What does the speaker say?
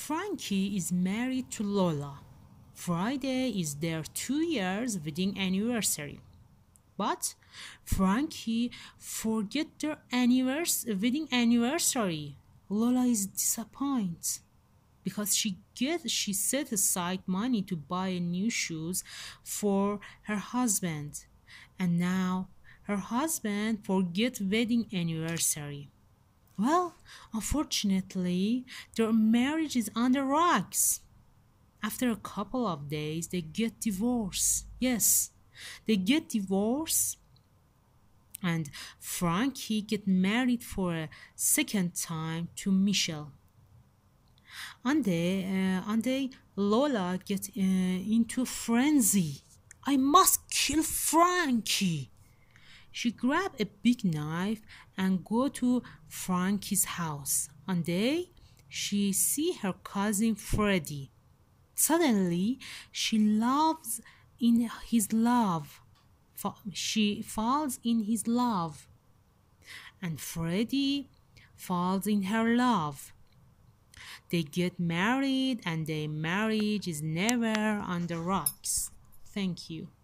Frankie is married to Lola. Friday is their 2 years wedding anniversary. But Frankie forget their wedding anniversary. Lola is disappointed because she set aside money to buy new shoes for her husband, and now her husband forget wedding anniversary. Well, unfortunately, their marriage is on the rocks. After a couple of days, they get divorced. Yes, they get divorced, and Frankie get married for a second time to Michelle. One day, Lola get into frenzy. I must kill Frankie. She grabbed a big knife and go to Frankie's house. One day, she see her cousin Freddy. Suddenly, she loves in his love. She falls in his love, and Freddy falls in her love. They get married, and their marriage is never on the rocks. Thank you.